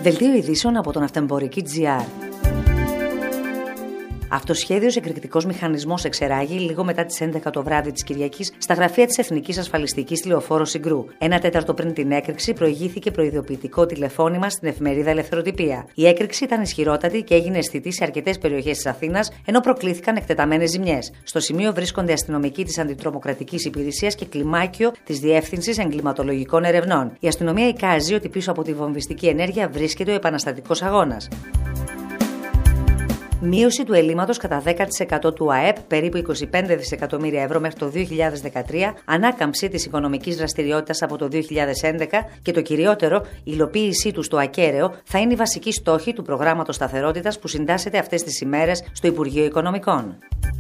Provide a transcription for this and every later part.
Δελτίο ειδήσεων από τον Αυτεμπορική.gr. Αυτοσχέδιος εκρηκτικός μηχανισμός εξερράγη λίγο μετά τις 11 το βράδυ της Κυριακής στα γραφεία της Εθνικής Ασφαλιστικής Λεωφόρου Συγκρού. 1/4 πριν την έκρηξη προηγήθηκε προειδοποιητικό τηλεφώνημα στην εφημερίδα Ελευθεροτυπία. Η έκρηξη ήταν ισχυρότατη και έγινε αισθητή σε αρκετές περιοχές της Αθήνας, ενώ προκλήθηκαν εκτεταμένες ζημιές. Στο σημείο βρίσκονται αστυνομικοί της Αντιτρομοκρατικής Υπηρεσίας και κλιμάκιο της Διεύθυνσης Εγκληματολογικών Ερευνών. Η αστυνομία εικάζει ότι πίσω από τη βομβιστική ενέργεια βρίσκεται ο επαναστατικός αγώνας. Μείωση του ελλείμματος κατά 10% του ΑΕΠ, περίπου 25 δισεκατομμύρια ευρώ μέχρι το 2013, ανάκαμψη της οικονομικής δραστηριότητας από το 2011 και το κυριότερο, η υλοποίησή του στο ακέραιο θα είναι η βασική στόχη του προγράμματος σταθερότητας που συντάσσεται αυτές τις ημέρες στο Υπουργείο Οικονομικών.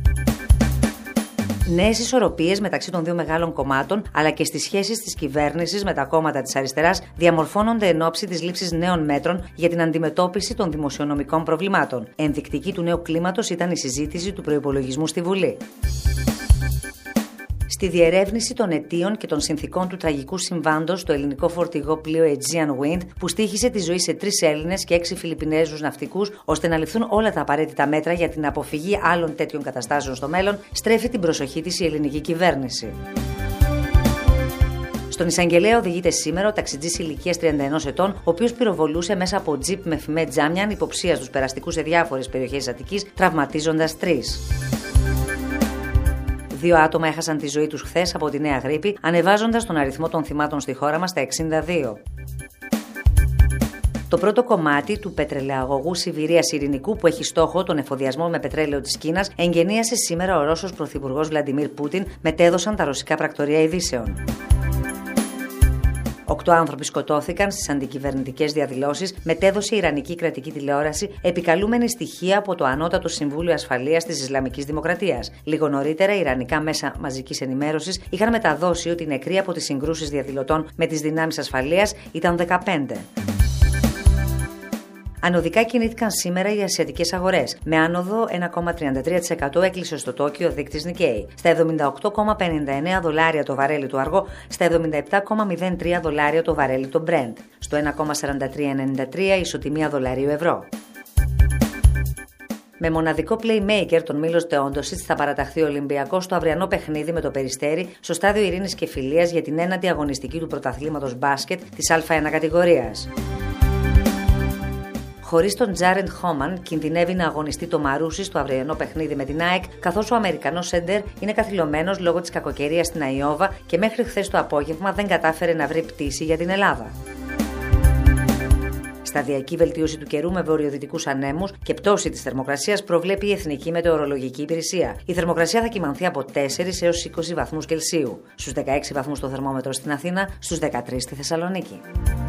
Νέες ισορροπίες μεταξύ των δύο μεγάλων κομμάτων, αλλά και στις σχέσεις της κυβέρνησης με τα κόμματα της αριστεράς, διαμορφώνονται εν ώψη της λήψης νέων μέτρων για την αντιμετώπιση των δημοσιονομικών προβλημάτων. Ενδεικτική του νέου κλίματος ήταν η συζήτηση του προϋπολογισμού στη Βουλή. Στη διερεύνηση των αιτίων και των συνθηκών του τραγικού συμβάντος στο ελληνικό φορτηγό πλοίο Aegean Wind, που στοίχισε τη ζωή σε 3 Έλληνες και 6 Φιλιππινέζους ναυτικούς, ώστε να ληφθούν όλα τα απαραίτητα μέτρα για την αποφυγή άλλων τέτοιων καταστάσεων στο μέλλον, στρέφει την προσοχή της η ελληνική κυβέρνηση. Στον εισαγγελέα οδηγείται σήμερα ο ταξιτζής ηλικίας 31 ετών, ο οποίος πυροβολούσε μέσα από τζιπ με φημέ τζάμιαν υποψία στους περαστικούς σε διάφορες περιοχές της Αττικής, τραυματίζοντας 3. 2 άτομα έχασαν τη ζωή τους χθες από τη νέα γρίπη, ανεβάζοντας τον αριθμό των θυμάτων στη χώρα μας στα 62. Το πρώτο κομμάτι του πετρελαιαγωγού Σιβηρίας Ειρηνικού, που έχει στόχο τον εφοδιασμό με πετρέλαιο της Κίνας, εγγενίασε σήμερα ο Ρώσος Πρωθυπουργός Βλαντιμίρ Πούτιν, μετέδωσαν τα ρωσικά πρακτορεία ειδήσεων. 8 άνθρωποι σκοτώθηκαν στις αντικυβερνητικές διαδηλώσεις, μετέδωσε η Ιρανική κρατική τηλεόραση, επικαλούμενη στοιχεία από το Ανώτατο Συμβούλιο Ασφαλείας της Ισλαμικής Δημοκρατίας. Λίγο νωρίτερα, ιρανικά μέσα μαζικής ενημέρωσης είχαν μεταδώσει ότι οι νεκροί από τις συγκρούσεις διαδηλωτών με τις δυνάμεις ασφαλείας ήταν 15. Ανωδικά κινήθηκαν σήμερα οι ασιατικές αγορές. Με άνοδο 1,33% έκλεισε στο Τόκιο ο δείκτης Nikkei. Στα 78,59 δολάρια το βαρέλι του αργό, στα 77,03 δολάρια το βαρέλι το Brent. Στο 1,4393 ισοτιμία δολαρίου ευρώ. Με μοναδικό playmaker τον Μίλος Τεόντοσιτς θα παραταχθεί ο Ολυμπιακός στο αυριανό παιχνίδι με το Περιστέρι στο στάδιο Ειρήνης και Φιλίας για την ένατη αγωνιστική του πρωταθλήματος μπάσκετ της Α1 κατηγορίας. Χωρίς τον Τζάρεντ Χόμαν, κινδυνεύει να αγωνιστεί το Μαρούσι στο αυριανό παιχνίδι με την ΑΕΚ, καθώς ο Αμερικανός σέντερ είναι καθυλωμένος λόγω της κακοκαιρίας στην Αϊόβα και μέχρι χθες το απόγευμα δεν κατάφερε να βρει πτήση για την Ελλάδα. Σταδιακή βελτίωση του καιρού με βορειοδυτικούς ανέμους και πτώση της θερμοκρασίας προβλέπει η Εθνική Μετεωρολογική Υπηρεσία. Η θερμοκρασία θα κυμανθεί από 4 έως 20 βαθμούς Κελσίου. Στους 16 βαθμούς το θερμόμετρο στην Αθήνα, στους 13 στη Θεσσαλονίκη.